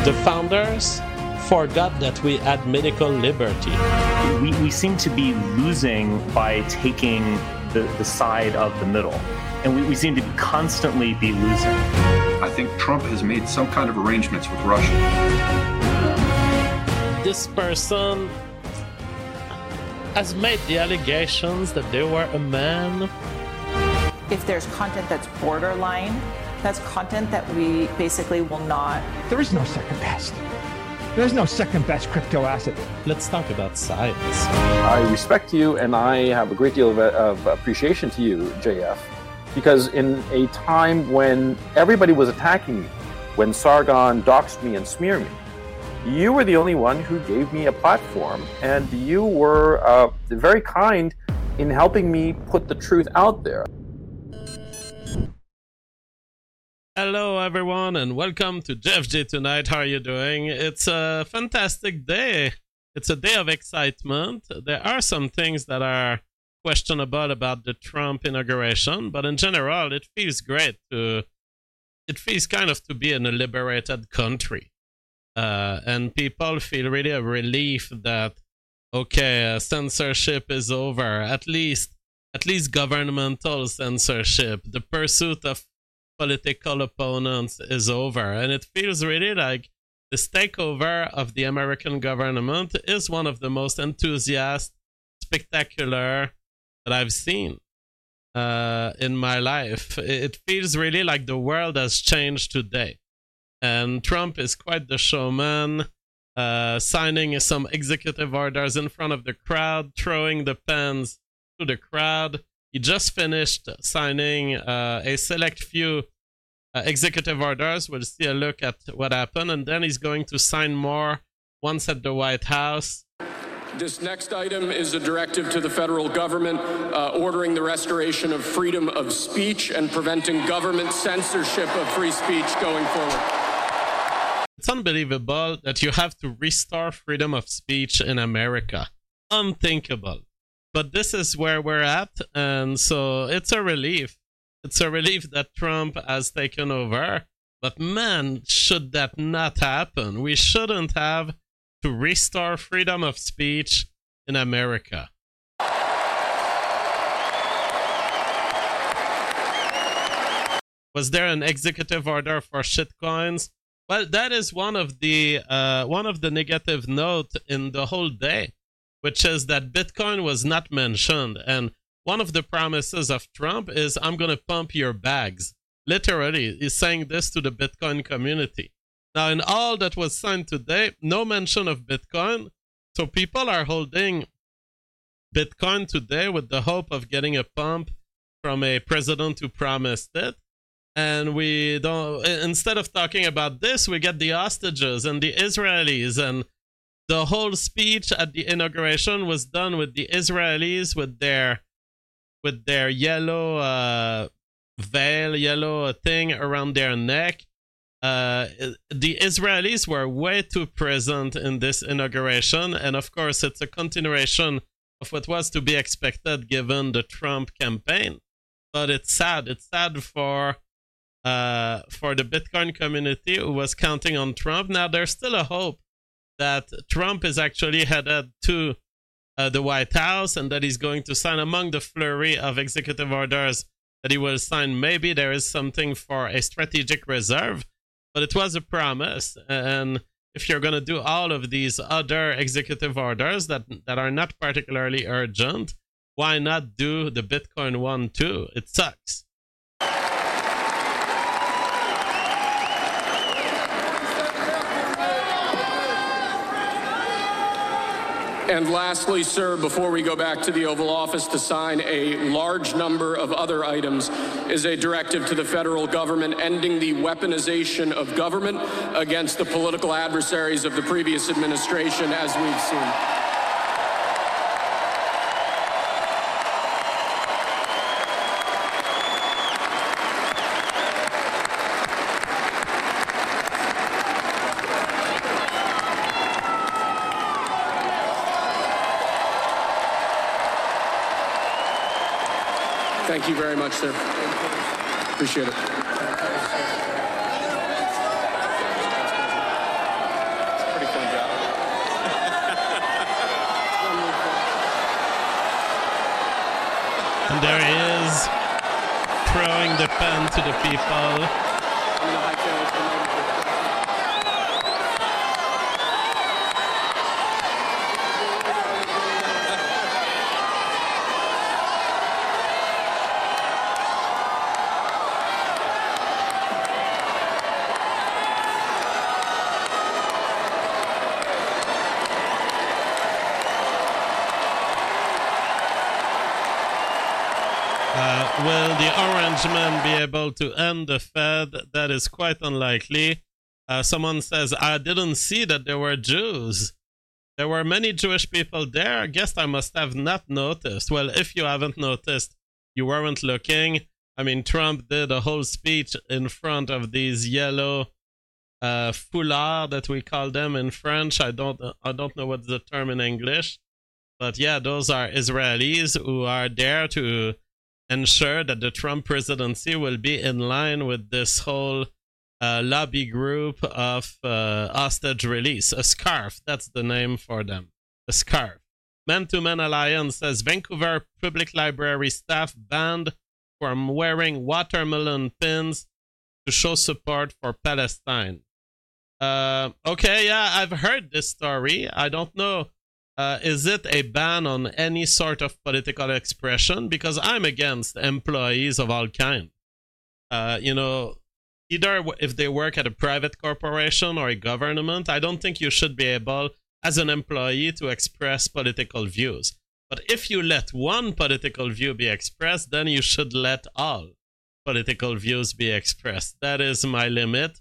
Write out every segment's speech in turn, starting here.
The founders forgot that we had medical liberty. We seem to be losing by taking the side of the middle. And we seem to constantly be losing. I think Trump has made some kind of arrangements with Russia. This person has made the allegations that they were a man. If there's content that's borderline, that's content that we basically will not. There is no second best. There's no second best crypto asset. Let's talk about science. I respect you and I have a great deal of appreciation to you, JF, because in a time when everybody was attacking me, when Sargon doxed me and smeared me, you were the only one who gave me a platform, and you were very kind in helping me put the truth out there. Hello everyone and welcome to Jeff J Tonight. How are you doing? It's a fantastic day. It's a day of excitement. There are some things that are questionable about the Trump inauguration, but in general it feels great it feels kind of to be in a liberated country. And people feel really a relief that, okay, censorship is over. At least governmental censorship. The pursuit of political opponents is over. And it feels really like this takeover of the American government is one of the most enthusiastic, spectacular that I've seen in my life. It feels really like the world has changed today. And Trump is quite the showman, signing some executive orders in front of the crowd, throwing the pens to the crowd. He just finished signing a select few executive orders. We'll see a look at what happened, and then he's going to sign more once at the White House. This next item is a directive to the federal government ordering the restoration of freedom of speech and preventing government censorship of free speech going forward. It's unbelievable that you have to restore freedom of speech in America. Unthinkable. But this is where we're at, and so it's a relief. It's a relief that Trump has taken over. But man, should that not happen? We shouldn't have to restore freedom of speech in America. Was there an executive order for shitcoins? Well, that is one of the negative note in the whole day, which is that Bitcoin was not mentioned. And one of the promises of Trump is, I'm going to pump your bags. Literally, he's saying this to the Bitcoin community. Now, in all that was signed today, no mention of Bitcoin. So people are holding Bitcoin today with the hope of getting a pump from a president who promised it. And we don't, instead of talking about this, we get the hostages and the Israelis, and the whole speech at the inauguration was done with the Israelis with their yellow veil, yellow thing around their neck. The Israelis were way too present in this inauguration, and of course it's a continuation of what was to be expected given the Trump campaign. But it's sad. It's sad for the Bitcoin community who was counting on Trump. Now there's still a hope that Trump is actually headed to the White House and that he's going to sign, among the flurry of executive orders that he will sign. Maybe there is something for a strategic reserve, but it was a promise. And if you're going to do all of these other executive orders that are not particularly urgent, why not do the Bitcoin one too? It sucks. And lastly, sir, before we go back to the Oval Office to sign a large number of other items, is a directive to the federal government ending the weaponization of government against the political adversaries of the previous administration, as we've seen. Thank you very much, sir. Appreciate it. And there he is, throwing the pen to the people. Will the orange men be able to end the Fed? That is quite unlikely. Someone says, I didn't see that there were Jews. There were many Jewish people there. I guess I must have not noticed. Well, if you haven't noticed, you weren't looking. I mean, Trump did a whole speech in front of these yellow foulards that we call them in French. I don't know what's the term in English. But yeah, those are Israelis who are there to ensure that the Trump presidency will be in line with this whole lobby group of hostage release. A SCARF, that's the name for them. A SCARF. Men to Men Alliance says Vancouver Public Library staff banned from wearing watermelon pins to show support for Palestine. Okay, yeah, I've heard this story. I don't know. Is it a ban on any sort of political expression? Because I'm against employees of all kinds. Either if they work at a private corporation or a government, I don't think you should be able, as an employee, to express political views. But if you let one political view be expressed, then you should let all political views be expressed. That is my limit.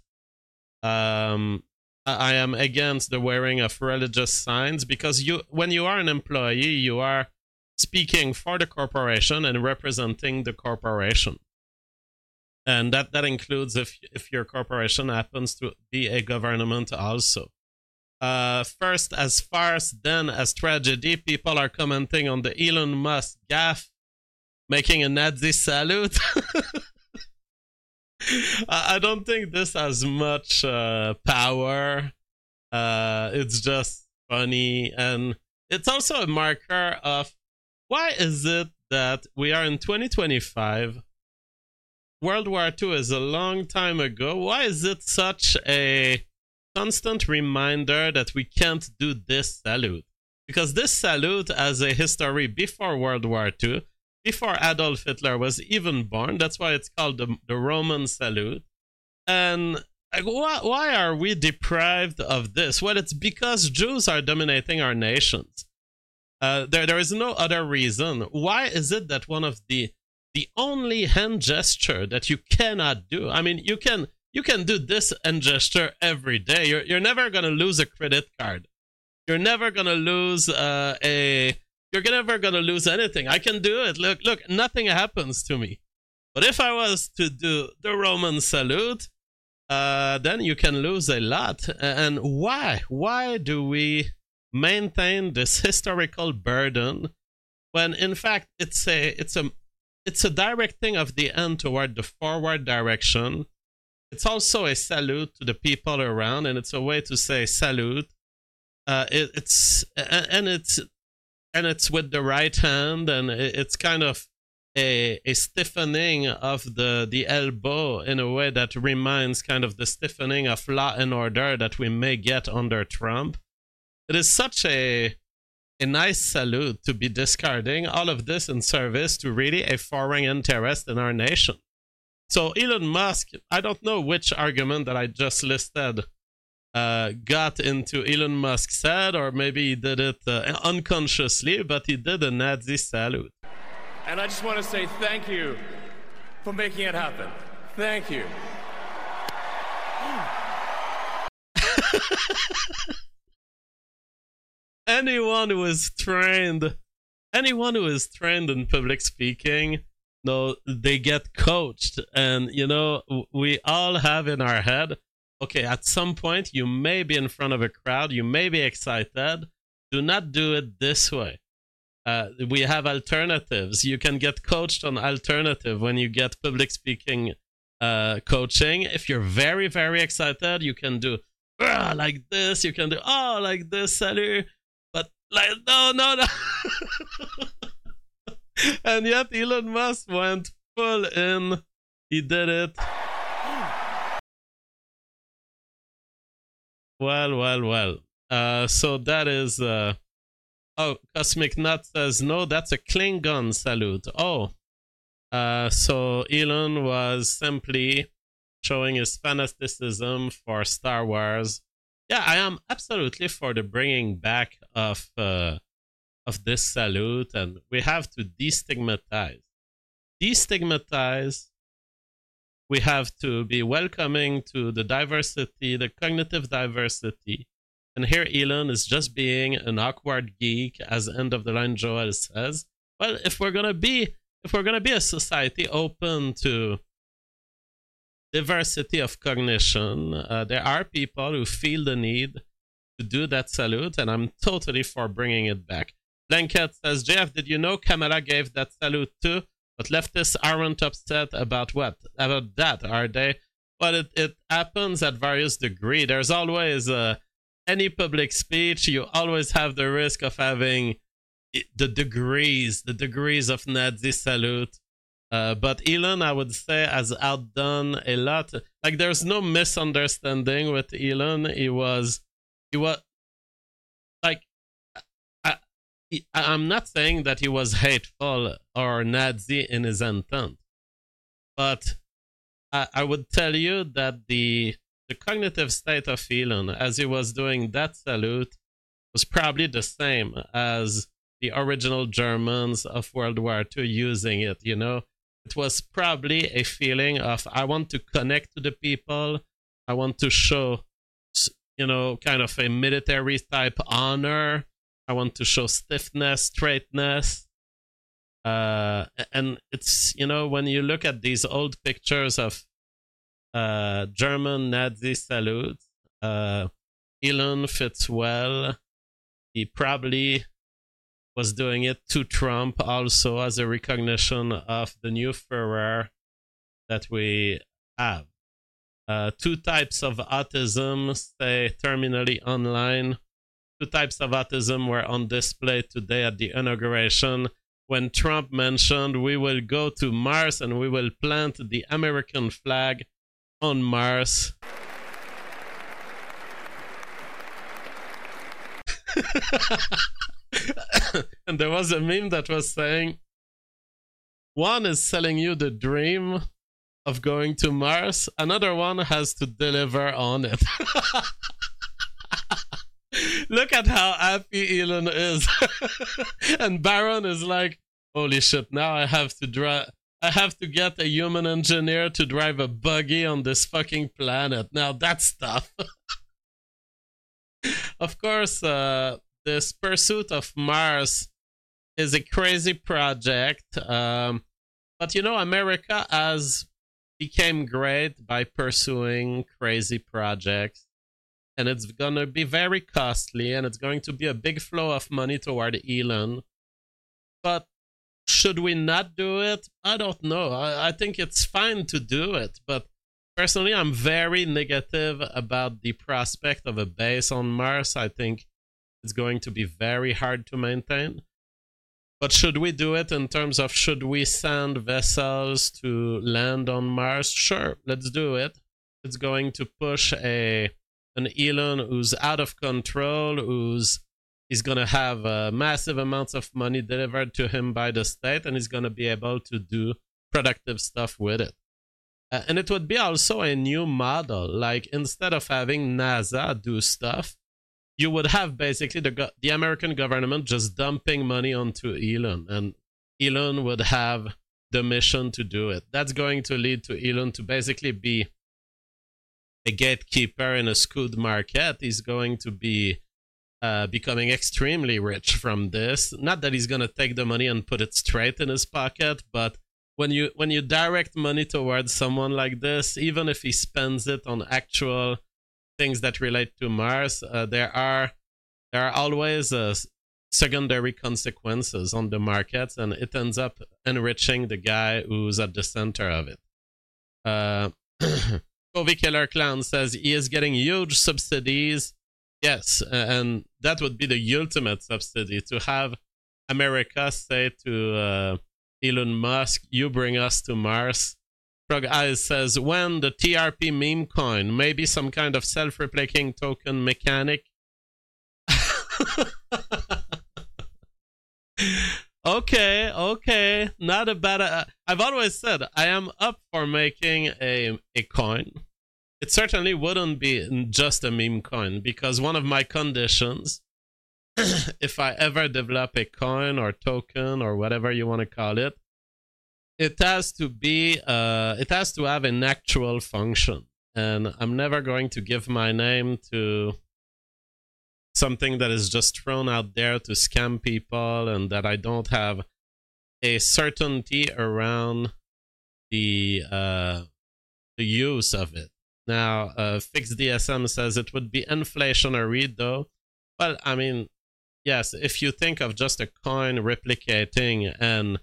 I am against the wearing of religious signs because when you are an employee, you are speaking for the corporation and representing the corporation. And that includes if your corporation happens to be a government also. First, as farce, then as tragedy, people are commenting on the Elon Musk gaffe, making a Nazi salute. I don't think this has much power. It's just funny. And it's also a marker of why is it that we are in 2025? World War II is a long time ago. Why is it such a constant reminder that we can't do this salute? Because this salute has a history before World War II. Before Adolf Hitler was even born. That's why it's called the Roman salute. And why are we deprived of this? Well, it's because Jews are dominating our nations. There is no other reason. Why is it that one of the only hand gesture that you cannot do? I mean, you can do this hand gesture every day. You're never going to lose a credit card. You're never going to lose You're never going to lose anything. I can do it. Look, nothing happens to me. But if I was to do the Roman salute, then you can lose a lot. And why? Why do we maintain this historical burden when, in fact, it's a directing of the end toward the forward direction? It's also a salute to the people around, and it's a way to say salute. It's with the right hand, and it's kind of a stiffening of the elbow in a way that reminds kind of the stiffening of law and order that we may get under Trump. It is such a nice salute to be discarding all of this in service to really a foreign interest in our nation. So Elon Musk, I don't know which argument that I just listed got into Elon Musk's head, or maybe he did it unconsciously, but he did a Nazi salute. And I just want to say thank you for making it happen. Thank you. Anyone who is trained in public speaking, they get coached. And, we all have in our head, okay, at some point, you may be in front of a crowd. You may be excited. Do not do it this way. We have alternatives. You can get coached on alternative when you get public speaking coaching. If you're very, very excited, you can do like this. You can do, like this, salut. But like, no. And yet Elon Musk went full in. He did it. Well. So that is... Oh, Cosmic Nut says, no, that's a Klingon salute. Oh. So Elon was simply showing his fanaticism for Star Wars. Yeah, I am absolutely for the bringing back of this salute, and we have to destigmatize. We have to be welcoming to the diversity, the cognitive diversity. And here Elon is just being an awkward geek, as End of the Line Joel says. Well, if we're gonna be a society open to diversity of cognition, there are people who feel the need to do that salute, and I'm totally for bringing it back. Blanket says, JF, did you know Kamala gave that salute too? But leftists aren't upset about what? About that, are they? Well, it happens at various degrees. There's always any public speech, you always have the risk of having the degrees of Nazi salute. But Elon, I would say, has outdone a lot. Like, there's no misunderstanding with Elon. He was like, I'm not saying that he was hateful or Nazi in his intent, but I would tell you that the cognitive state of Elon, as he was doing that salute, was probably the same as the original Germans of World War II using it, you know? It was probably a feeling of, I want to connect to the people, I want to show, you know, kind of a military type honor, I want to show stiffness, straightness. And it's, you know, when you look at these old pictures of German Nazi salutes, Elon fits well. He probably was doing it to Trump also as a recognition of the new Führer that we have. 2 types of autism, say terminally online. 2 types of autism were on display today at the inauguration when Trump mentioned we will go to Mars and we will plant the American flag on Mars. And there was a meme that was saying, one is selling you the dream of going to Mars, another one has to deliver on it. Look at how happy Elon is. And Baron is like, holy shit, now I have to get a human engineer to drive a buggy on this fucking planet. Now that's tough. Of course, this pursuit of Mars is a crazy project. But you know, America has became great by pursuing crazy projects. And it's going to be very costly, and it's going to be a big flow of money toward Elon. But should we not do it? I don't know. I think it's fine to do it. But personally, I'm very negative about the prospect of a base on Mars. I think it's going to be very hard to maintain. But should we do it in terms of should we send vessels to land on Mars? Sure, let's do it. It's going to push an Elon who's out of control, he's going to have massive amounts of money delivered to him by the state, and he's going to be able to do productive stuff with it. And it would be also a new model. Like, instead of having NASA do stuff, you would have basically the American government just dumping money onto Elon, and Elon would have the mission to do it. That's going to lead to Elon to basically be a gatekeeper in a skewed market. He's going to be becoming extremely rich from this. Not that he's going to take the money and put it straight in his pocket, but when you direct money towards someone like this, even if he spends it on actual things that relate to Mars, there are always secondary consequences on the markets, and it ends up enriching the guy who's at the center of it. Kovi Killer Clown says he is getting huge subsidies. Yes, and that would be the ultimate subsidy, to have America say to Elon Musk, you bring us to Mars. Frog Eyes says, when the TRP meme coin, maybe some kind of self-replicating token mechanic. Okay, not a bad. I've always said I am up for making a coin. It certainly wouldn't be just a meme coin, because one of my conditions, if I ever develop a coin or token or whatever you want to call it, it has to be it has to have an actual function, and I'm never going to give my name to something that is just thrown out there to scam people and that I don't have a certainty around the use of it. Now, FixedDSM says it would be inflationary though. Well, I mean, yes, if you think of just a coin replicating and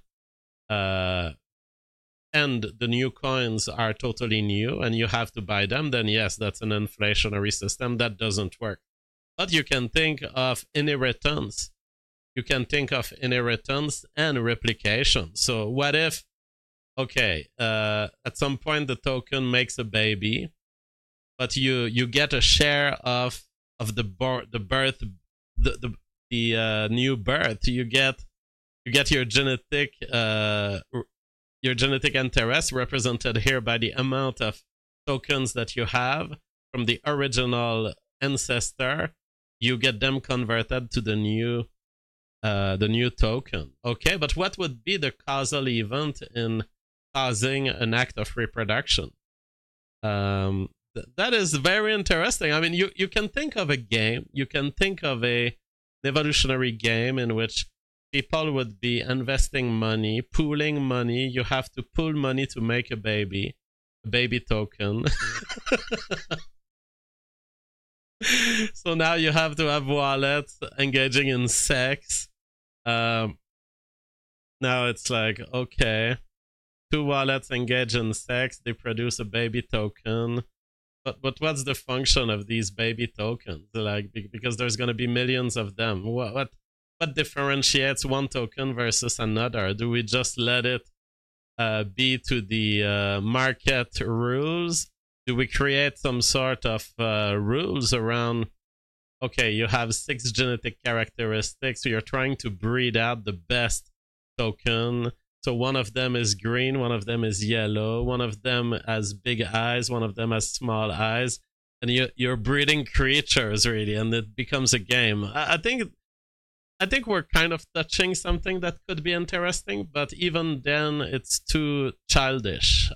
the new coins are totally new and you have to buy them, then yes, that's an inflationary system. That doesn't work. But you can think of inheritance. You can think of inheritance and replication. So what if, okay, at some point the token makes a baby, but you get a share of the birth, the new birth. You get your genetic interest represented here by the amount of tokens that you have from the original ancestor. You get them converted to the new token. Okay, but what would be the causal event in causing an act of reproduction? That is very interesting. I mean, you can think of a game. You can think of an evolutionary game in which people would be investing money, pooling money. You have to pool money to make a baby token. So now you have to have wallets engaging in sex. Now it's like, okay, 2 wallets engage in sex, they produce a baby token. But what's the function of these baby tokens? Like, because there's going to be millions of them. What differentiates one token versus another? Do we just let it be to the market rules? Do we create some sort of rules around, okay, you have 6 genetic characteristics, so you're trying to breed out the best token. So one of them is green, one of them is yellow, one of them has big eyes, one of them has small eyes. And you're breeding creatures, really, and it becomes a game. I think we're kind of touching something that could be interesting, but even then, it's too childish.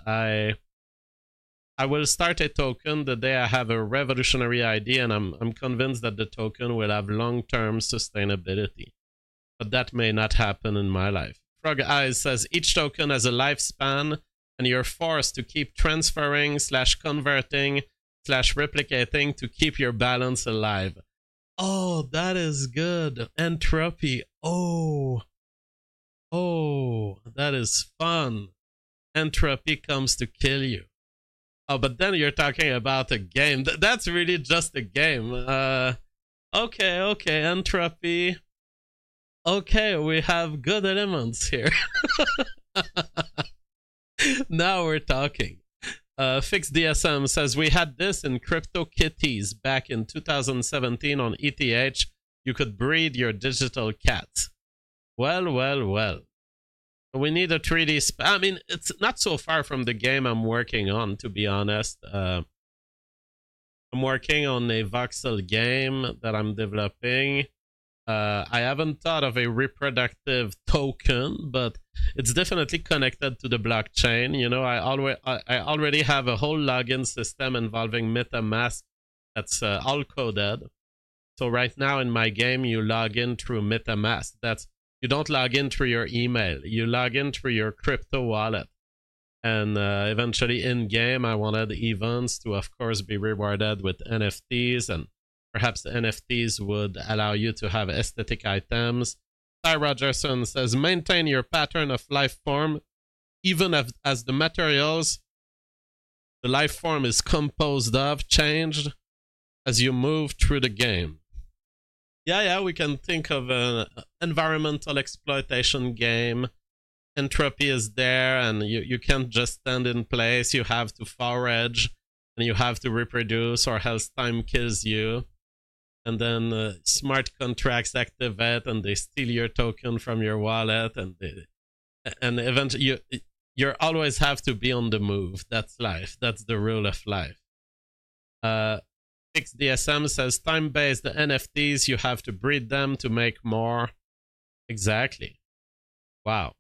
I will start a token the day I have a revolutionary idea, and I'm convinced that the token will have long-term sustainability. But that may not happen in my life. Frog Eyes says, each token has a lifespan, and you're forced to keep transferring / converting / replicating to keep your balance alive. Oh, that is good. Entropy. Oh, that is fun. Entropy comes to kill you. Oh, but then you're talking about a game. That's really just a game. Okay, entropy. Okay, we have good elements here. Now we're talking. FixedDSM says, we had this in CryptoKitties back in 2017 on ETH. You could breed your digital cat. Well. We need a 3D I mean, it's not so far from the game I'm working on, to be honest. I'm working on a voxel game that I'm developing. I haven't thought of a reproductive token, but it's definitely connected to the blockchain. You know, I already have a whole login system involving MetaMask that's all coded. So right now in my game, you log in through MetaMask. You don't log in through your email. You log in through your crypto wallet. And eventually in-game, I wanted events to, of course, be rewarded with NFTs. And perhaps the NFTs would allow you to have aesthetic items. Ty Rogerson says, maintain your pattern of life form, even as the materials the life form is composed of changed as you move through the game. Yeah, we can think of an environmental exploitation game, entropy is there, and you can't just stand in place. You have to forage, and you have to reproduce, or else time kills you. And then smart contracts activate, and they steal your token from your wallet, and eventually you always have to be on the move. That's life. That's the rule of life. FixDSM says time-based NFTs, you have to breed them to make more. Exactly. Wow.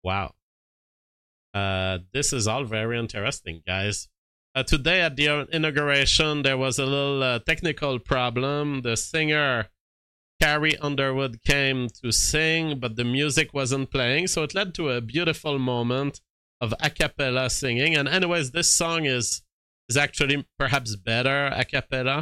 This is all very interesting, guys. Today at the inauguration, there was a little technical problem. The singer, Carrie Underwood, came to sing, but the music wasn't playing, so it led to a beautiful moment of a cappella singing. And anyways, this song is actually perhaps better a cappella.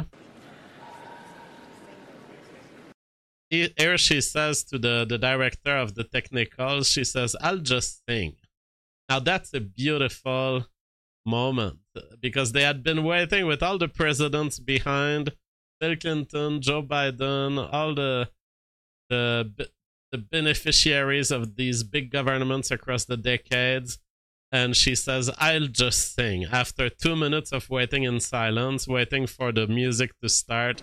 Here she says to the director of the technicals, she says, "I'll just sing." Now that's a beautiful moment, because they had been waiting with all the presidents behind, Bill Clinton, Joe Biden, all the beneficiaries of these big governments across the decades. And she says, "I'll just sing," after 2 minutes of waiting in silence, waiting for the music to start.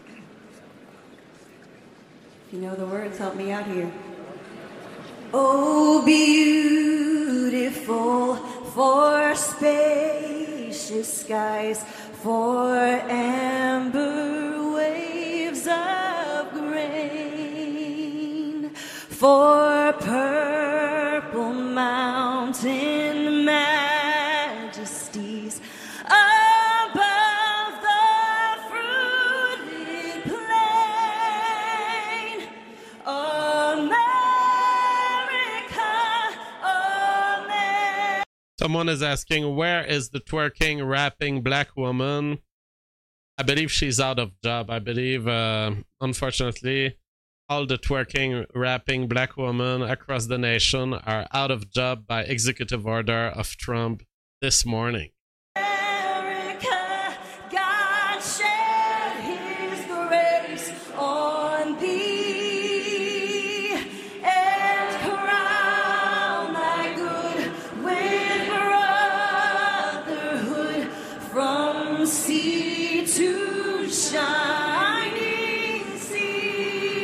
If you know the words, help me out here. Oh, beautiful for spacious skies, for amber waves of grain, for purple mountain majesties above the fruited plain. America. Someone is asking, where is the twerking, rapping black woman? I believe she's out of job. I believe, unfortunately, all the twerking, rapping black women across the nation are out of job by executive order of Trump this morning. America, God shed his grace on thee and crown thy good with brotherhood from sea to shining sea.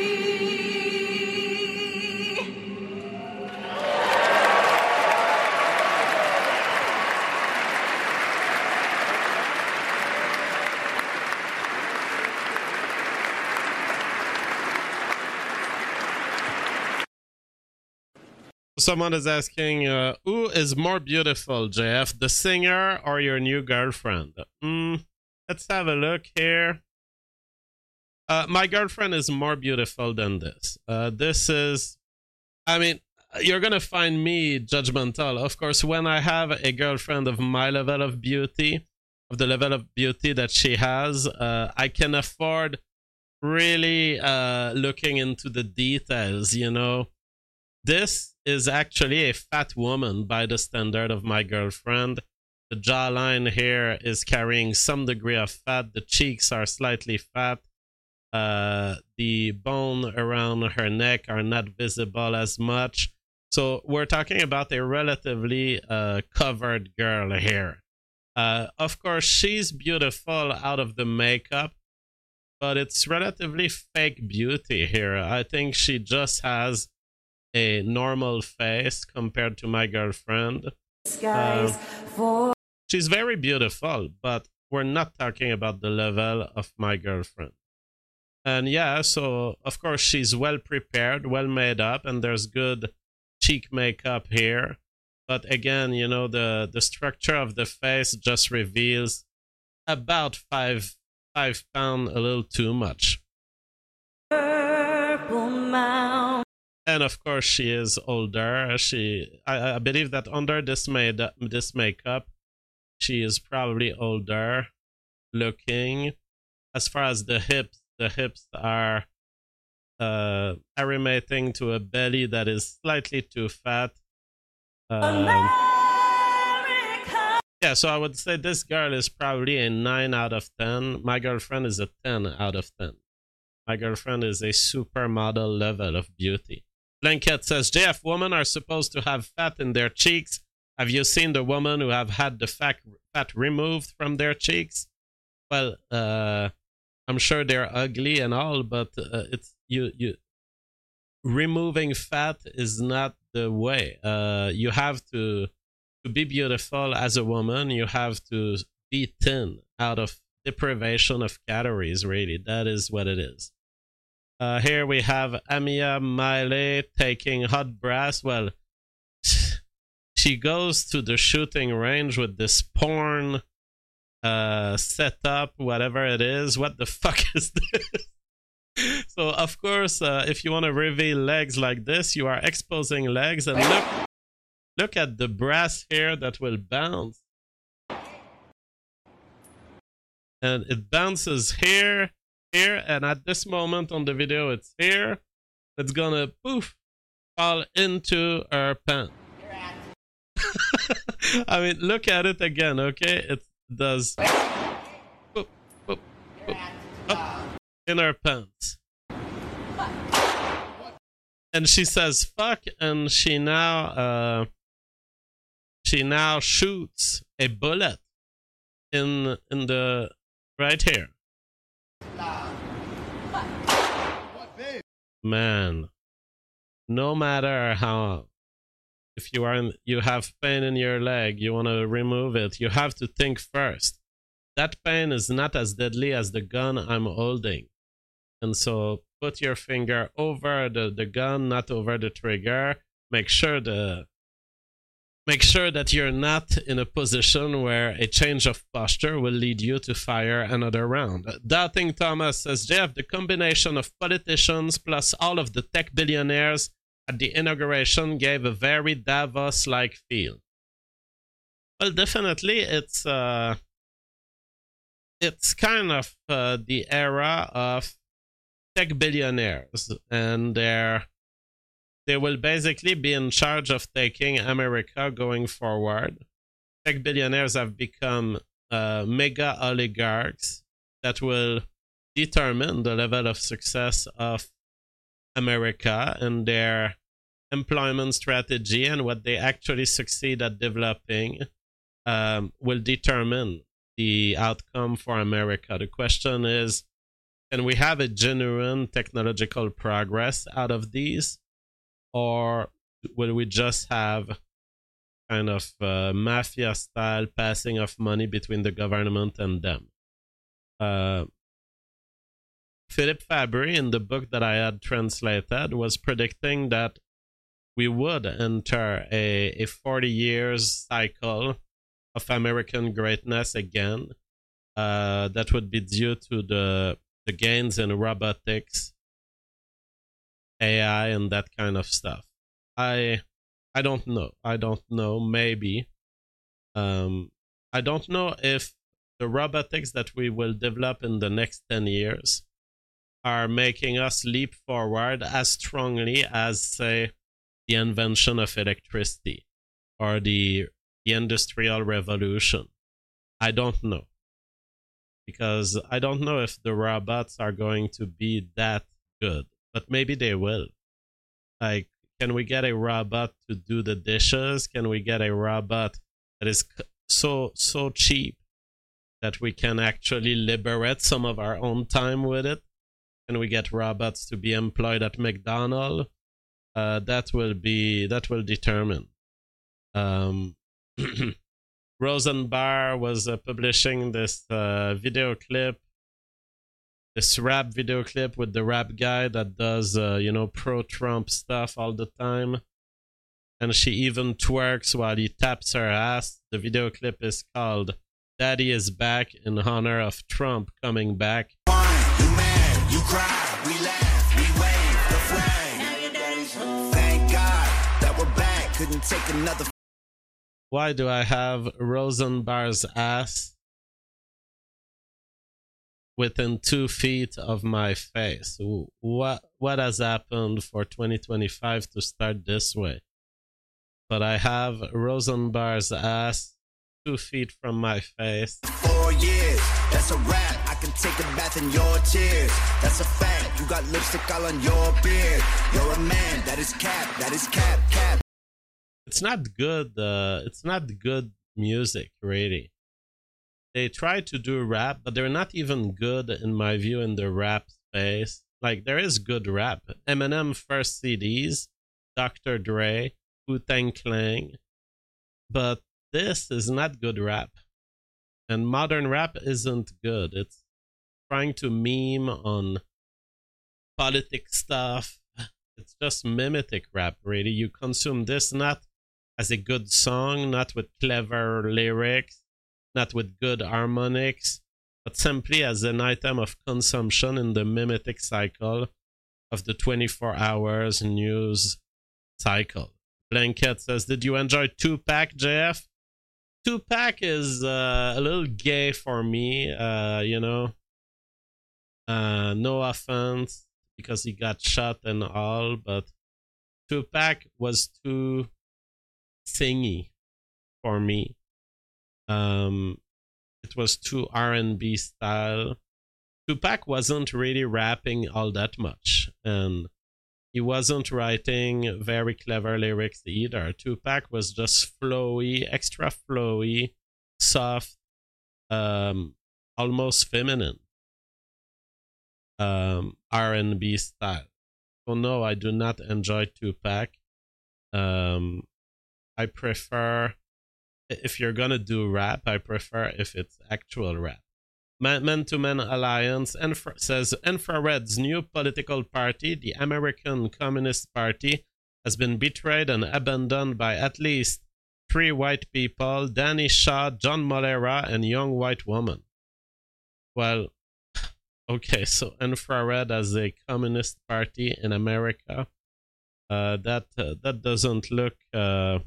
Someone is asking, who is more beautiful, JF, the singer or your new girlfriend? Let's have a look here. My girlfriend is more beautiful than this. This is, I mean, you're going to find me judgmental. Of course, when I have a girlfriend of my level of beauty, of the level of beauty that she has, I can afford really looking into the details, you know. This is actually a fat woman by the standard of my girlfriend. The jawline here is carrying some degree of fat. The cheeks are slightly fat. The bone around her neck are not visible as much. So we're talking about a relatively covered girl here. Of course, she's beautiful out of the makeup, but it's relatively fake beauty here. I think she just has a normal face compared to my girlfriend. She's very beautiful, but we're not talking about the level of my girlfriend. And yeah, so of course she's well prepared, well made up, and there's good cheek makeup here. But again, you know, the structure of the face just reveals about 5 pounds, a little too much. Purple Mountain. And of course, she is older. I believe that under this makeup, she is probably older looking. As far as the hips are arrimating to a belly that is slightly too fat. Yeah, so I would say this girl is probably a 9 out of 10. My girlfriend is a 10 out of 10. My girlfriend is a supermodel level of beauty. Blanket says, JF, women are supposed to have fat in their cheeks. Have you seen the women who have had the fat removed from their cheeks? Well, I'm sure they're ugly and all, but it's you removing fat is not the way. You have to be beautiful as a woman. You have to be thin out of deprivation of calories, really. That is what it is. Here we have Amia Miley taking hot brass. Well, she goes to the shooting range with this porn setup, whatever it is. What the fuck is this? So, of course, if you want to reveal legs like this, you are exposing legs. And look at the brass here that will bounce. And it bounces here, and at this moment on the video, it's here. It's gonna, poof, fall into her pants. I mean, look at it again, okay? It does boop, boop, boop, up in her pants. And she says fuck, and she now shoots a bullet in the right here. Man, no matter how, if you have pain in your leg, you want to remove it, you have to think first. That pain is not as deadly as the gun I'm holding. And so put your finger over the gun, not over the trigger. Make sure that you're not in a position where a change of posture will lead you to fire another round. Doubting Thomas says, JF, the combination of politicians plus all of the tech billionaires at the inauguration gave a very Davos-like feel. Well, definitely, it's kind of the era of tech billionaires, and they will basically be in charge of taking America going forward. Tech billionaires have become mega oligarchs that will determine the level of success of America, and their employment strategy and what they actually succeed at developing will determine the outcome for America. The question is, can we have a genuine technological progress out of these? Or will we just have kind of mafia-style passing of money between the government and them? Philip Fabry, in the book that I had translated, was predicting that we would enter a 40 years cycle of American greatness again. That would be due to the gains in robotics, AI, and that kind of stuff. I don't know. Maybe. I don't know if the robotics that we will develop in the next 10 years are making us leap forward as strongly as, say, the invention of electricity or the Industrial Revolution. I don't know. Because I don't know if the robots are going to be that good. But maybe they will. Like, can we get a robot to do the dishes? Can we get a robot that is so cheap that we can actually liberate some of our own time with it? Can we get robots to be employed at McDonald's? That will determine. Rosenbar was publishing this video clip, this rap video clip with the rap guy that does, pro-Trump stuff all the time. And she even twerks while he taps her ass. The video clip is called Daddy is Back in honor of Trump coming back. You mad, you cry, we laugh, we wave the flag. Now your daddy's home. Thank God that we're back. Couldn't take another. Why do I have Rosenbar's ass within 2 feet of my face? What has happened for 2025 to start this way? But I have Rosenbar's ass 2 feet from my face. 4 years, That's a wrap. I can take a bath in your tears. That's a fact. You got lipstick all on your beard. You're a man. That is cap. That is cap. Cap. It's not good. It's not good music, really. They try to do rap, but they're not even good, in my view, in the rap space. Like, there is good rap. Eminem first CDs, Dr. Dre, Wu-Tang Clan. But this is not good rap. And modern rap isn't good. It's trying to meme on politics stuff. It's just mimetic rap, really. You consume this not as a good song, not with clever lyrics, not with good harmonics, but simply as an item of consumption in the mimetic cycle of the 24 hours news cycle. Blanket says, did you enjoy Tupac, JF? Tupac is a little gay for me, you know. No offense, because he got shot and all, but Tupac was too singy for me. It was too R&B style. Tupac wasn't really rapping all that much, and he wasn't writing very clever lyrics either. Tupac was just flowy, extra flowy, soft, almost feminine R&B style. So no, I do not enjoy Tupac. I prefer, if you're gonna do rap, I prefer if it's actual rap. Man-to-Man Alliance says Infrared's new political party, the American Communist Party, has been betrayed and abandoned by at least 3 white people, Danny Shaw, John Molera, and young white woman. Well, okay, so Infrared as a communist party in America, that doesn't look... that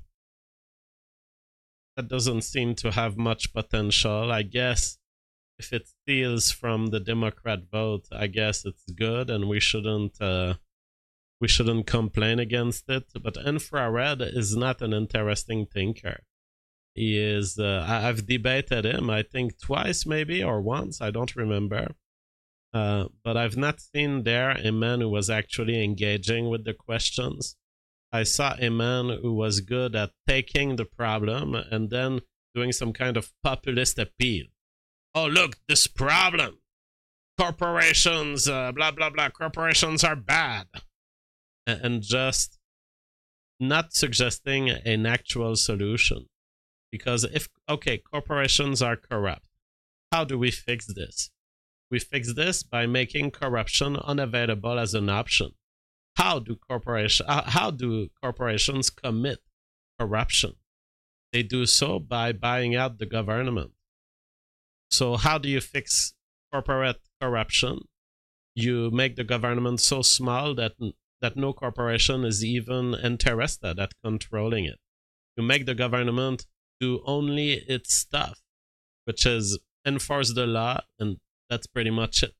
doesn't seem to have much potential. I guess if it steals from the Democrat vote, I guess it's good, and we shouldn't complain against it. But Infrared is not an interesting thinker. He is. I've debated him, I think twice maybe, or once, I don't remember. But I've not seen there a man who was actually engaging with the questions. I saw a man who was good at taking the problem and then doing some kind of populist appeal. Oh, look, this problem. Corporations, blah, blah, blah. Corporations are bad. And just not suggesting an actual solution. Because corporations are corrupt. How do we fix this? We fix this by making corruption unavailable as an option. How do corporations commit corruption? They do so by buying out the government. So how do you fix corporate corruption? You make the government so small that no corporation is even interested at controlling it. You make the government do only its stuff, which is enforce the law, and that's pretty much it.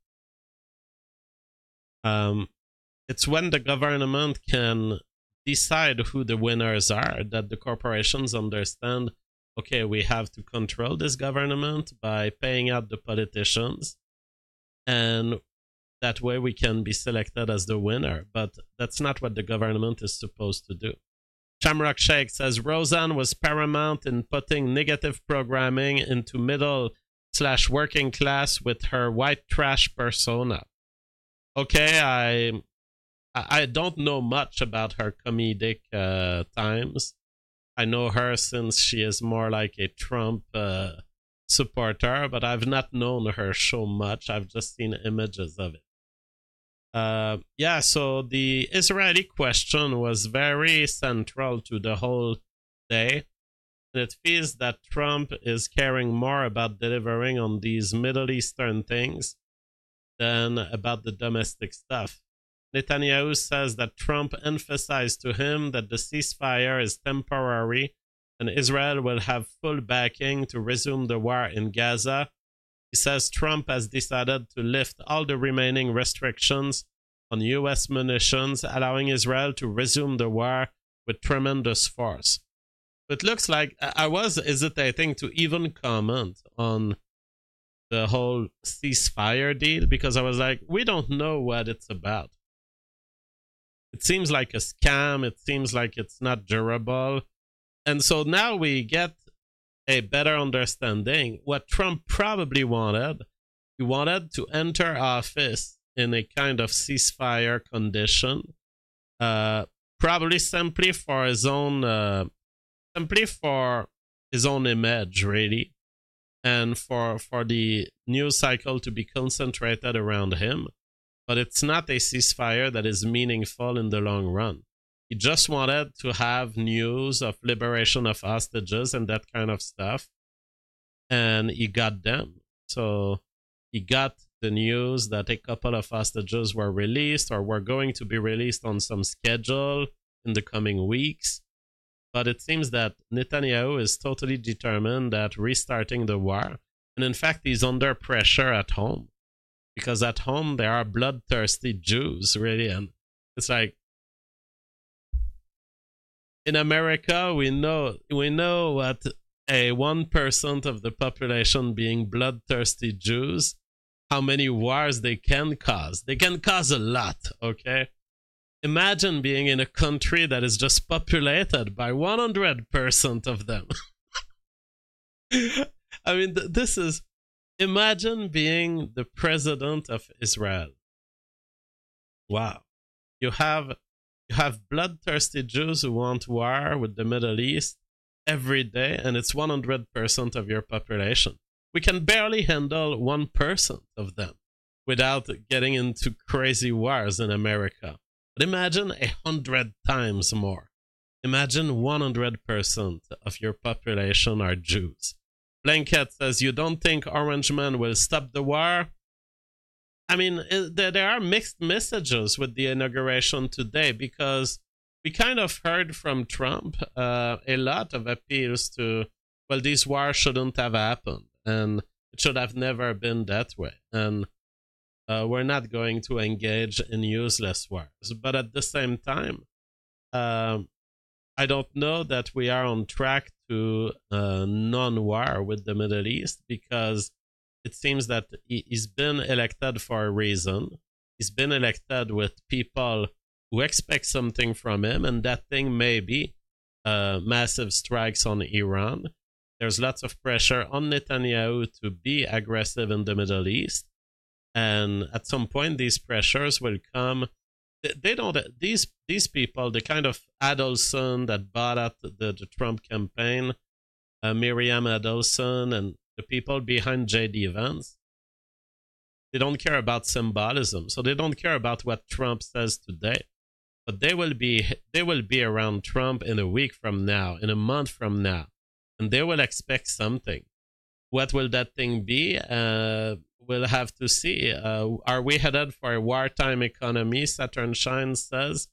It's when the government can decide who the winners are that the corporations understand, okay, we have to control this government by paying out the politicians, and that way we can be selected as the winner. But that's not what the government is supposed to do. Shamrock Shake says Roseanne was paramount in putting negative programming into middle/working class with her white trash persona. Okay, I don't know much about her comedic times. I know her since she is more like a Trump supporter, but I've not known her so much. I've just seen images of it. So the Israeli question was very central to the whole day. And it feels that Trump is caring more about delivering on these Middle Eastern things than about the domestic stuff. Netanyahu says that Trump emphasized to him that the ceasefire is temporary and Israel will have full backing to resume the war in Gaza. He says Trump has decided to lift all the remaining restrictions on U.S. munitions, allowing Israel to resume the war with tremendous force. It looks like I was hesitating to even comment on the whole ceasefire deal, because I was like, we don't know what it's about. It seems like a scam. It seems like it's not durable. And so now we get a better understanding. What Trump probably wanted, he wanted to enter office in a kind of ceasefire condition, probably simply for his own image, really, and for the news cycle to be concentrated around him. But it's not a ceasefire that is meaningful in the long run. He just wanted to have news of liberation of hostages and that kind of stuff, and he got them. So he got the news that a couple of hostages were released or were going to be released on some schedule in the coming weeks. But it seems that Netanyahu is totally determined at restarting the war. And in fact, he's under pressure at home. Because at home, there are bloodthirsty Jews, really. And it's like, in America, we know what a 1% of the population being bloodthirsty Jews, how many wars they can cause. They can cause a lot, okay? Imagine being in a country that is just populated by 100% of them. I mean, this is... Imagine being the president of Israel. Wow. You have bloodthirsty Jews who want war with the Middle East every day, and it's 100% of your population. We can barely handle 1% of them without getting into crazy wars in America. But imagine 100 times more. Imagine 100% of your population are Jews. Blanket says, you don't think Orange Man will stop the war? I mean, there are mixed messages with the inauguration today, because we kind of heard from Trump a lot of appeals to, well, this war shouldn't have happened, and it should have never been that way, and we're not going to engage in useless wars. But at the same time, I don't know that we are on track to non-war with the Middle East, because it seems that he's been elected for a reason. He's been elected with people who expect something from him, and that thing may be massive strikes on Iran. There's lots of pressure on Netanyahu to be aggressive in the Middle East, and at some point these pressures will come. They don't. These people, the kind of Adelson that bought out the Trump campaign, Miriam Adelson, and the people behind J.D. Vance, they don't care about symbolism. So they don't care about what Trump says today, but they will be around Trump in a week from now, in a month from now, and they will expect something. What will that thing be? We'll have to see. Are we headed for a wartime economy? Saturn Shine says.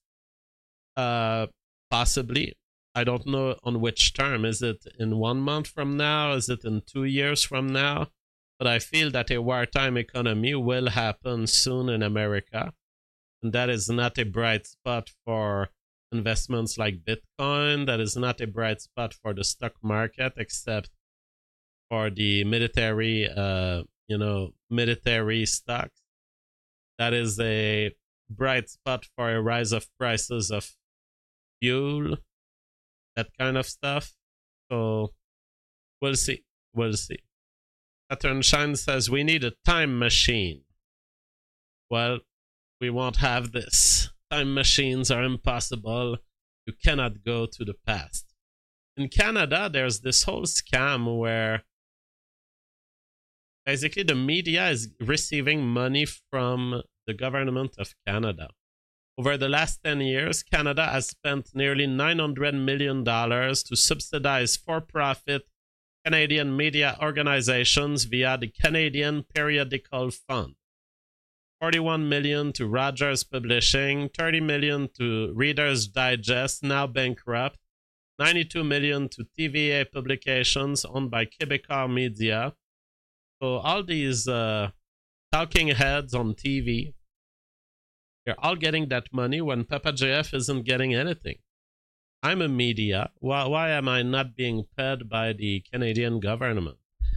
Possibly. I don't know on which term. Is it in 1 month from now? Is it in 2 years from now? But I feel that a wartime economy will happen soon in America. And that is not a bright spot for investments like Bitcoin. That is not a bright spot for the stock market, except for the military military stocks. That is a bright spot for a rise of prices of fuel, that kind of stuff. So we'll see. Saturn Shine says, we need a time machine. Well, we won't have this. Time machines are impossible. You cannot go to the past. In Canada, there's this whole scam where basically the media is receiving money from the government of Canada. Over the last 10 years, Canada has spent nearly $900 million to subsidize for-profit Canadian media organizations via the Canadian Periodical Fund. $41 million to Rogers Publishing, $30 million to Reader's Digest, now bankrupt, $92 million to TVA Publications, owned by Québécois Media. So all these talking heads on TV, they're all getting that money when Papa JF isn't getting anything. I'm a media. Why am I not being paid by the Canadian government?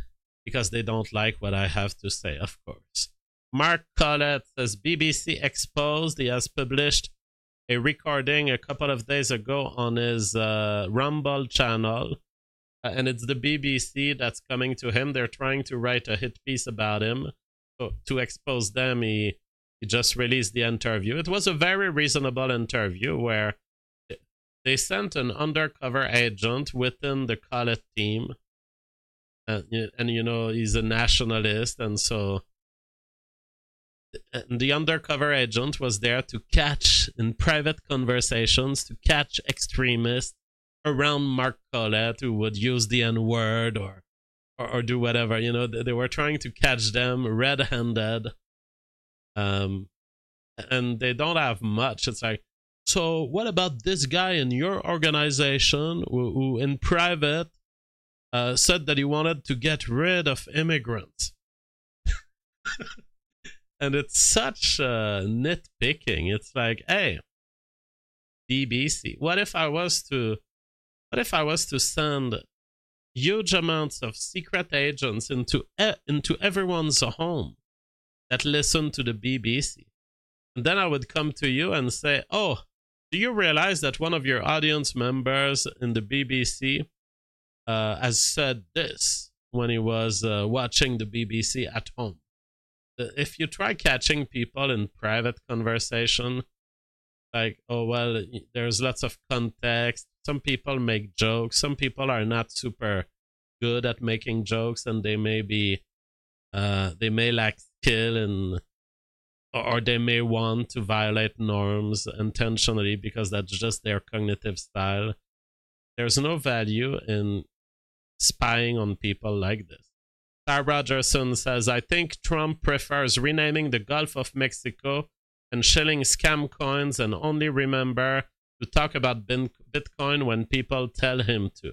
because they don't like what I have to say, of course. Mark Collett says BBC exposed. He has published a recording a couple of days ago on his Rumble channel. And it's the BBC that's coming to him. They're trying to write a hit piece about him. So to expose them, he just released the interview. It was a very reasonable interview where they sent an undercover agent within the Collett team. And you know, he's a nationalist. And so the undercover agent was there to catch, in private conversations, to catch extremists around Mark Collett who would use the N-word or do whatever. You know, they were trying to catch them red-handed. And they don't have much. It's like, so what about this guy in your organization who in private said that he wanted to get rid of immigrants? And it's such nitpicking. It's like, hey, BBC, what if I was to send huge amounts of secret agents into everyone's home that listen to the BBC? And then I would come to you and say, oh, do you realize that one of your audience members in the BBC has said this when he was watching the BBC at home? If you try catching people in private conversation, like, oh, well, there's lots of context. Some people make jokes. Some people are not super good at making jokes, and they may lack skill or they may want to violate norms intentionally because that's just their cognitive style. There's no value in spying on people like this. Sarah Rogerson says, I think Trump prefers renaming the Gulf of Mexico and shilling scam coins and only remember to talk about Bitcoin when people tell him to.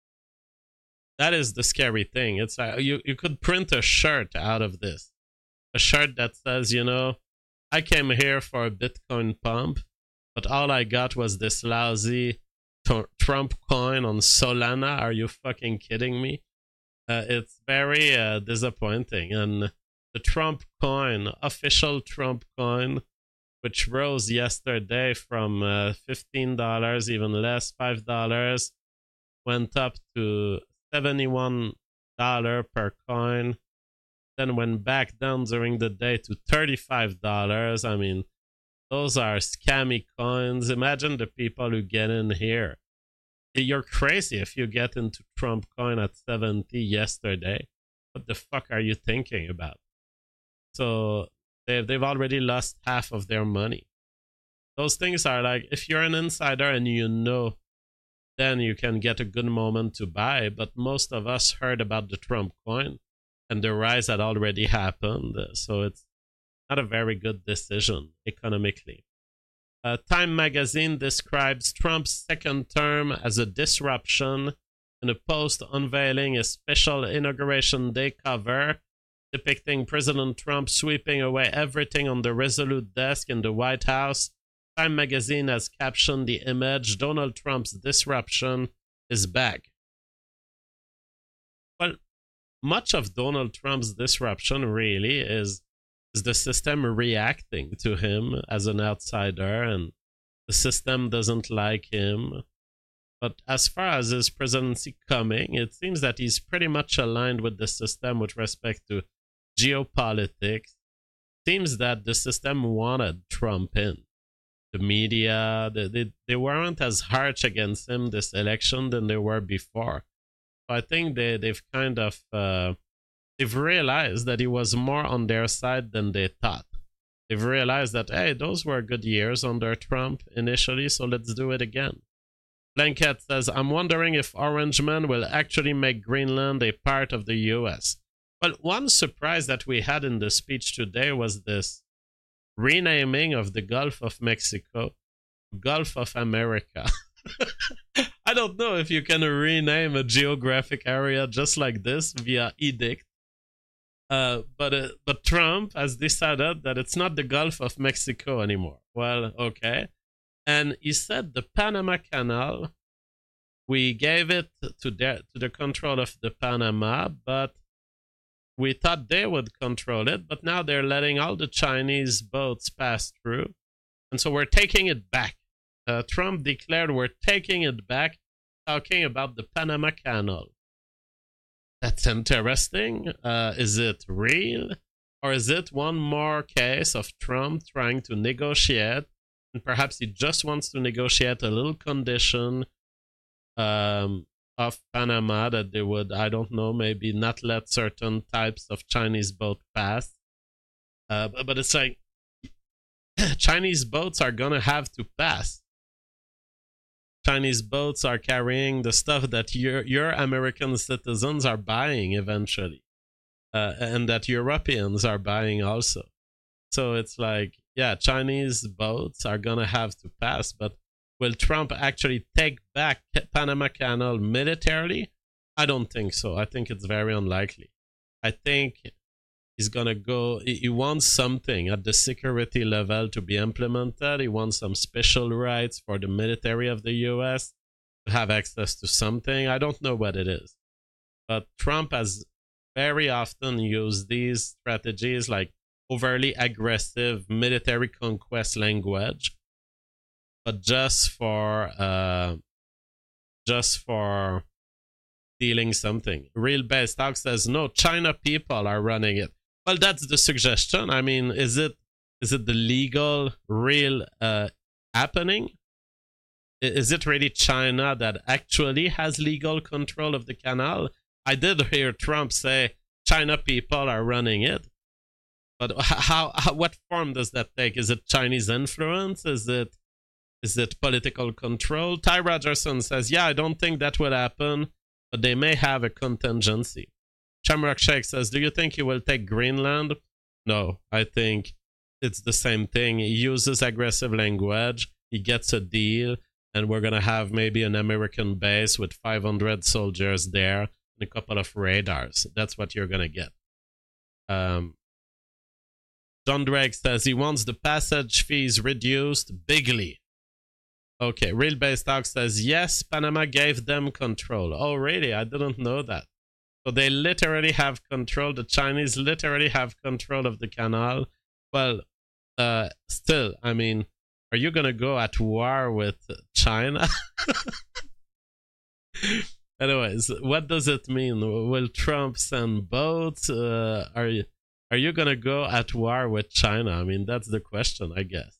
That is the scary thing. It's like you could print a shirt out of this. A shirt that says, you know, I came here for a Bitcoin pump, but all I got was this lousy Trump coin on Solana. Are you fucking kidding me? It's very disappointing. And the Trump coin, official Trump coin, which rose yesterday from $15, even less, $5, went up to $71 per coin, then went back down during the day to $35. I mean, those are scammy coins. Imagine the people who get in here. You're crazy if you get into Trump coin at 70 yesterday. What the fuck are you thinking about? So they've already lost half of their money. Those things are like, if you're an insider and you know, then you can get a good moment to buy. But most of us heard about the Trump coin and the rise had already happened. So it's not a very good decision economically. Time magazine describes Trump's second term as a disruption in a post unveiling a special Inauguration Day cover depicting President Trump sweeping away everything on the Resolute desk in the White House. Time magazine has captioned the image, Donald Trump's disruption is back. Well, much of Donald Trump's disruption really is the system reacting to him as an outsider, and the system doesn't like him. But as far as his presidency coming, it seems that he's pretty much aligned with the system with respect to geopolitics. Seems that the system wanted Trump in. The media, they weren't as harsh against him this election than they were before. So I think they've kind of they've realized that he was more on their side than they thought. They've realized that, hey, those were good years under Trump initially, so let's do it again. Blanket says, I'm wondering if Orange Man will actually make Greenland a part of the U.S. Well, one surprise that we had in the speech today was this renaming of the Gulf of Mexico, Gulf of America. I don't know if you can rename a geographic area just like this via edict. But Trump has decided that it's not the Gulf of Mexico anymore. Well, okay. And he said the Panama Canal, we gave it to the control of the Panama, but we thought they would control it, but now they're letting all the Chinese boats pass through. And so we're taking it back. Trump declared we're taking it back, talking about the Panama Canal. That's interesting. Is it real? Or is it one more case of Trump trying to negotiate? And perhaps he just wants to negotiate a little condition of Panama that they would, I don't know, maybe not let certain types of Chinese boat pass. But it's like, Chinese boats are going to have to pass. Chinese boats are carrying the stuff that your American citizens are buying eventually. And that Europeans are buying also. So it's like, yeah, Chinese boats are going to have to pass. But will Trump actually take back Panama Canal militarily? I don't think so. I think it's very unlikely. I think he's going to go, he wants something at the security level to be implemented. He wants some special rights for the military of the US to have access to something. I don't know what it is. But Trump has very often used these strategies like overly aggressive military conquest language, but just for stealing something. Real Base Talk says no, China people are running it. Well, that's the suggestion. I mean, is it the legal, real happening? Is it really China that actually has legal control of the canal? I did hear Trump say China people are running it. But what form does that take? Is it Chinese influence? Is it political control? Ty Rogerson says, yeah, I don't think that will happen, but they may have a contingency. Shamrock Sheikh says, do you think he will take Greenland? No, I think it's the same thing. He uses aggressive language, he gets a deal, and we're going to have maybe an American base with 500 soldiers there and a couple of radars. That's what you're going to get. John Drake says he wants the passage fees reduced bigly. Okay, Real Base Talk says, yes, Panama gave them control. Oh, really? I didn't know that. So they literally have control. The Chinese literally have control of the canal. Well, still, I mean, are you going to go at war with China? Anyways, what does it mean? Will Trump send boats? Are you going to go at war with China? I mean, that's the question, I guess.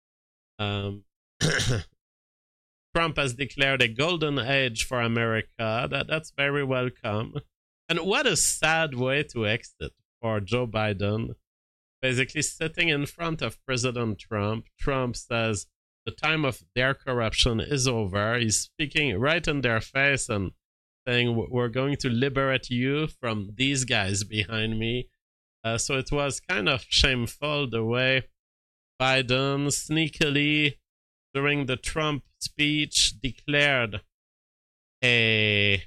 Trump has declared a golden age for America. That's very welcome. And what a sad way to exit for Joe Biden. Basically sitting in front of President Trump. Trump says the time of their corruption is over. He's speaking right in their face and saying, we're going to liberate you from these guys behind me. So it was kind of shameful the way Biden sneakily, during the Trump speech, declared a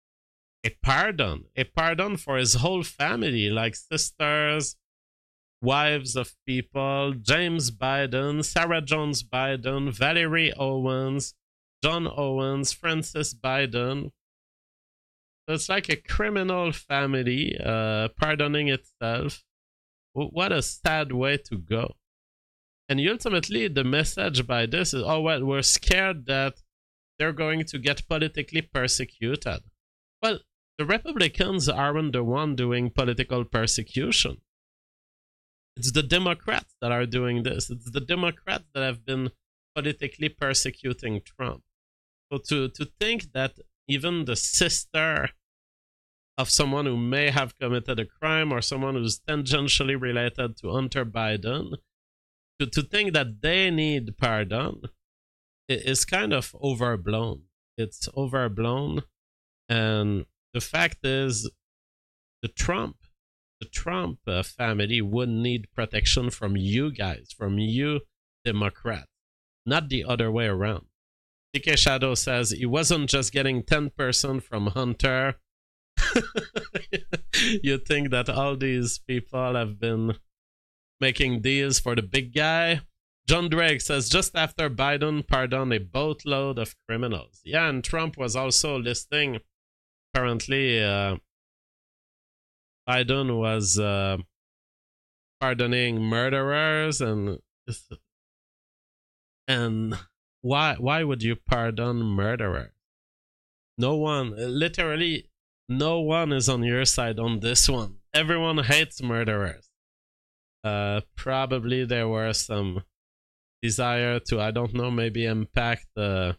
pardon for his whole family, like sisters, wives of people, James Biden, Sarah Jones Biden, Valerie Owens, John Owens, Francis Biden. It's like a criminal family pardoning itself. What a sad way to go. And ultimately, the message by this is, oh, well, we're scared that they're going to get politically persecuted. Well, the Republicans aren't the one doing political persecution. It's the Democrats that are doing this. It's the Democrats that have been politically persecuting Trump. So to think that even the sister of someone who may have committed a crime or someone who's tangentially related to Hunter Biden, to think that they need pardon is kind of overblown. It's overblown. And the fact is, the Trump family would need protection from you guys, from you Democrats, not the other way around. DK Shadow says he wasn't just getting 10% from Hunter. You think that all these people have been making deals for the big guy? John Drake says just after Biden pardoned a boatload of criminals. Yeah, and Trump was also listing apparently Biden was pardoning murderers, and why would you pardon murderers? No one, literally, no one is on your side on this one. Everyone hates murderers. Probably there were some desire to, I don't know, maybe impact the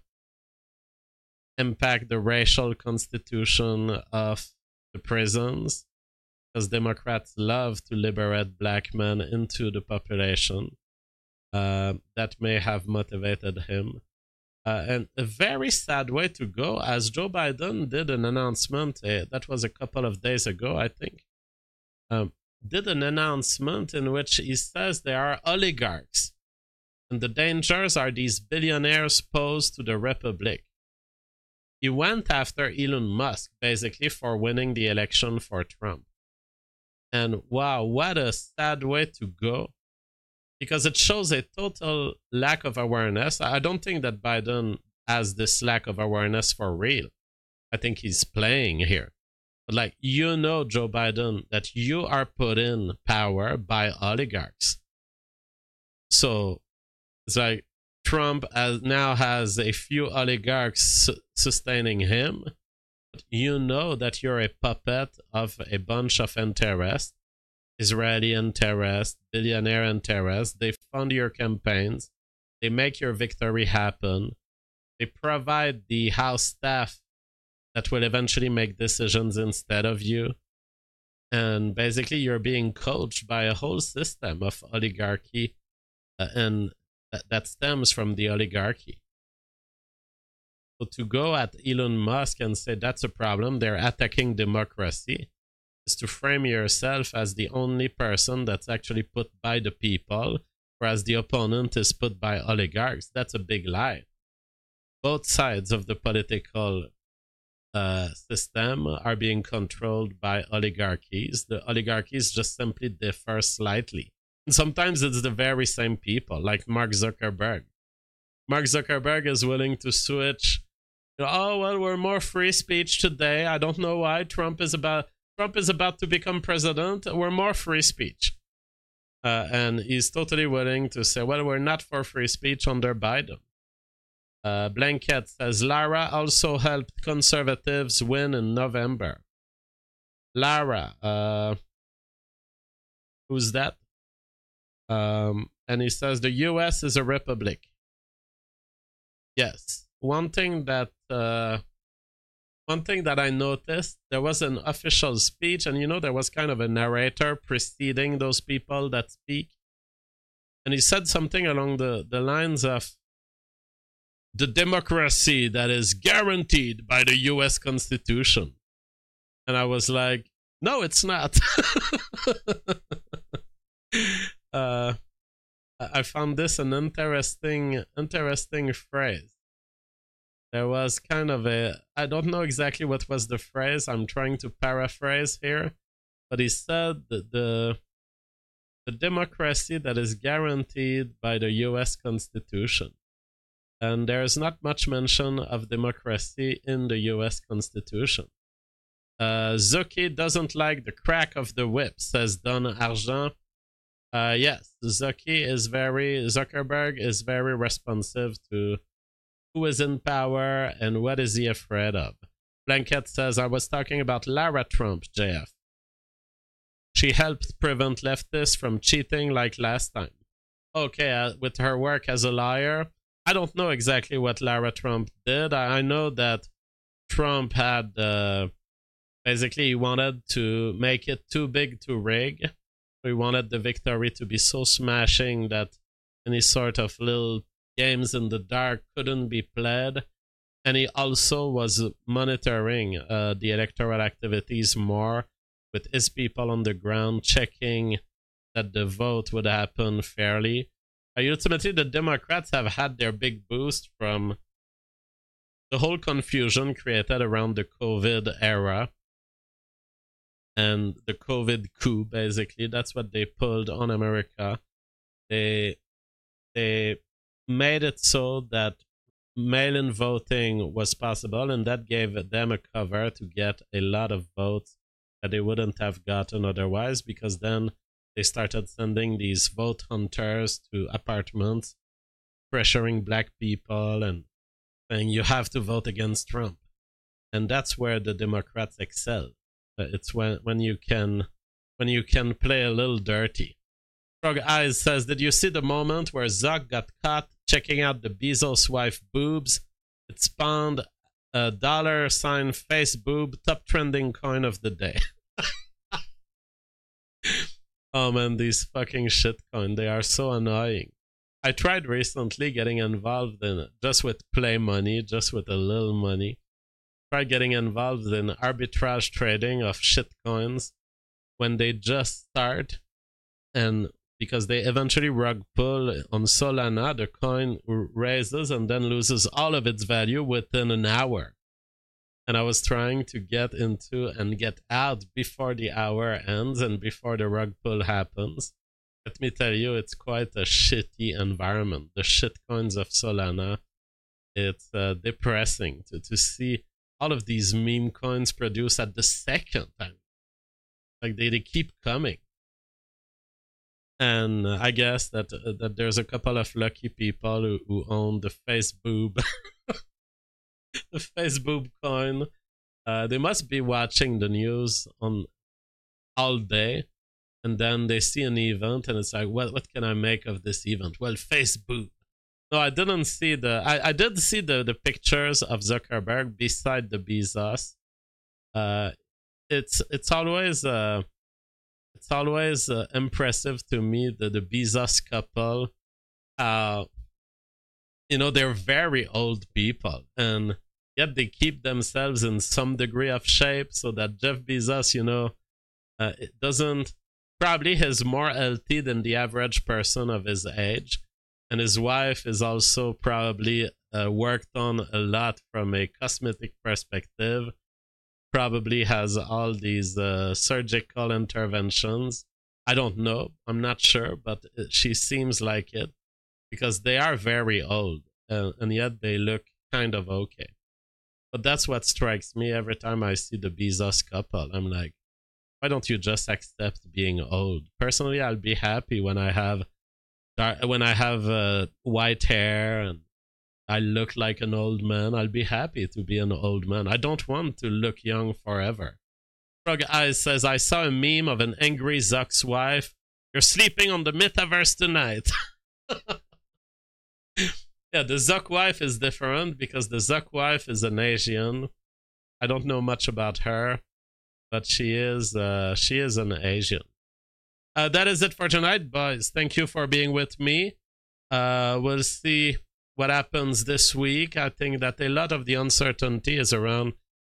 racial constitution of the prisons, because Democrats love to liberate black men into the population. That may have motivated him. And a very sad way to go, as Joe Biden did an announcement, that was a couple of days ago, I think, did an announcement in which he says there are oligarchs, and the dangers are these billionaires posed to the Republic. He went after Elon Musk, basically, for winning the election for Trump. And wow, what a sad way to go, because it shows a total lack of awareness. I don't think that Biden has this lack of awareness for real. I think he's playing here. But like, you know, Joe Biden, that you are put in power by oligarchs. So it's like Trump now has a few oligarchs sustaining him. But you know that you're a puppet of a bunch of interests, Israeli interests, billionaire interests. They fund your campaigns. They make your victory happen. They provide the House staff that will eventually make decisions instead of you. And basically, you're being coached by a whole system of oligarchy, and that stems from the oligarchy. So to go at Elon Musk and say that's a problem, they're attacking democracy, is to frame yourself as the only person that's actually put by the people, whereas the opponent is put by oligarchs. That's a big lie. Both sides of the political system are being controlled by oligarchies. The oligarchies just simply differ slightly. And sometimes it's the very same people, like Mark Zuckerberg. Mark Zuckerberg is willing to switch. Oh, well, we're more free speech today. I don't know why. Trump is about to become president. We're more free speech. And he's totally willing to say, well, we're not for free speech under Biden. Blanket says, Lara also helped conservatives win in November. Lara, who's that? And he says, the US is a republic. Yes. One thing that I noticed, there was an official speech, and there was kind of a narrator preceding those people that speak. And he said something along the lines of, the democracy that is guaranteed by the US Constitution. And I was like, no, it's not. I found this an interesting phrase. There was kind of I don't know exactly what was the phrase. I'm trying to paraphrase here. But he said that the democracy that is guaranteed by the US Constitution. And there is not much mention of democracy in the US Constitution. Zuki doesn't like the crack of the whip, says Don Argent. Yes, Zuckerberg is very responsive to who is in power and what is he afraid of. Blanket says, I was talking about Lara Trump, JF. She helped prevent leftists from cheating like last time. Okay, with her work as a lawyer, I don't know exactly what Lara Trump did. I know that Trump had, basically he wanted to make it too big to rig. He wanted the victory to be so smashing that any sort of little games in the dark couldn't be played. And he also was monitoring the electoral activities more with his people on the ground, checking that the vote would happen fairly. Ultimately, the Democrats have had their big boost from the whole confusion created around the COVID era and the COVID coup, basically. That's what they pulled on America. They made it so that mail-in voting was possible, and that gave them a cover to get a lot of votes that they wouldn't have gotten otherwise, because then they started sending these vote hunters to apartments, pressuring black people and saying you have to vote against Trump. And that's where the Democrats excel. It's when you can play a little dirty. Frog Eyes says, did you see the moment where Zuck got caught checking out the Bezos wife boobs? It spawned a $ face boob, top trending coin of the day. Oh man, these fucking shitcoin, they are so annoying. I tried recently getting involved in it, just with play money, just with a little money. Tried getting involved in arbitrage trading of shitcoins when they just start, and because they eventually rug pull on Solana, the coin raises and then loses all of its value within an hour. And I was trying to get into and get out before the hour ends and before the rug pull happens. Let me tell you, it's quite a shitty environment. The shitcoins of Solana, it's depressing to see all of these meme coins produced at the second time. Like they keep coming. And I guess that there's a couple of lucky people who own the face boob. The face boob coin. They must be watching the news on all day. And then they see an event and it's like, what can I make of this event? Well, face boob. No, I didn't see I did see the pictures of Zuckerberg beside the Bezos. It's always impressive to me that the Bezos couple, they're very old people, and yet they keep themselves in some degree of shape, so that Jeff Bezos, it doesn't, probably is more healthy than the average person of his age. And his wife is also probably worked on a lot from a cosmetic perspective. Probably has all these surgical interventions. I don't know. I'm not sure, but she seems like it because they are very old and yet they look kind of okay. But that's what strikes me every time I see the Bezos couple. I'm like, why don't you just accept being old? Personally, I'll be happy when I have white hair and I look like an old man. I'll be happy to be an old man. I don't want to look young forever. Frog Eyes says, I saw a meme of an angry Zuck's wife. You're sleeping on the metaverse tonight. Yeah, the Zuck wife is different because the Zuck wife is an Asian. I don't know much about her, but she is an Asian. That is it for tonight, boys. Thank you for being with me. We'll see what happens this week. I think that a lot of the uncertainty is around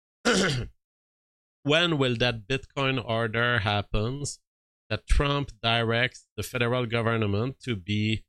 when will that Bitcoin order happens, that Trump directs the federal government to be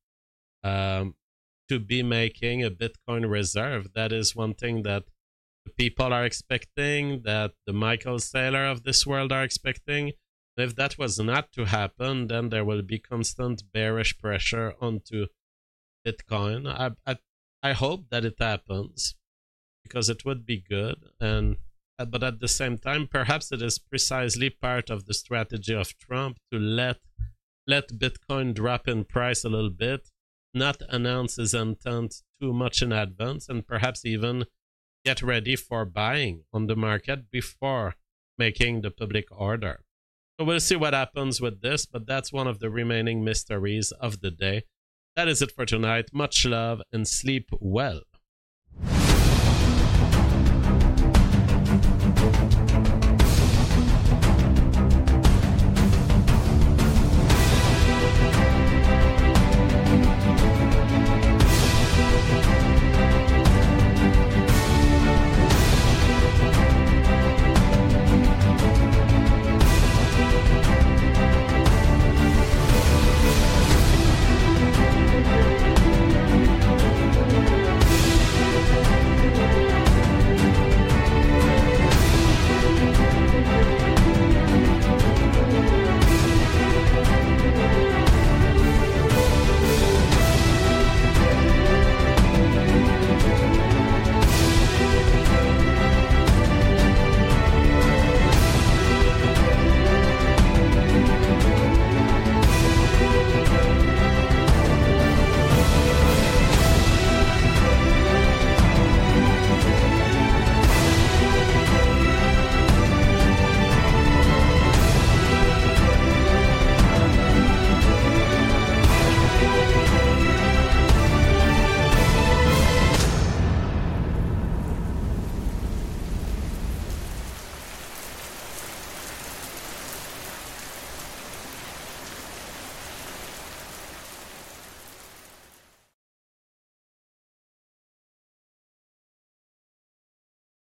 making a Bitcoin reserve. That is one thing that the people are expecting, that the Michael Saylor of this world are expecting. If that was not to happen, then there will be constant bearish pressure onto Bitcoin. I hope that it happens because it would be good. But at the same time, perhaps it is precisely part of the strategy of Trump to let Bitcoin drop in price a little bit, not announce his intent too much in advance, and perhaps even get ready for buying on the market before making the public order. So we'll see what happens with this, but that's one of the remaining mysteries of the day. That is it for tonight. Much love and sleep well.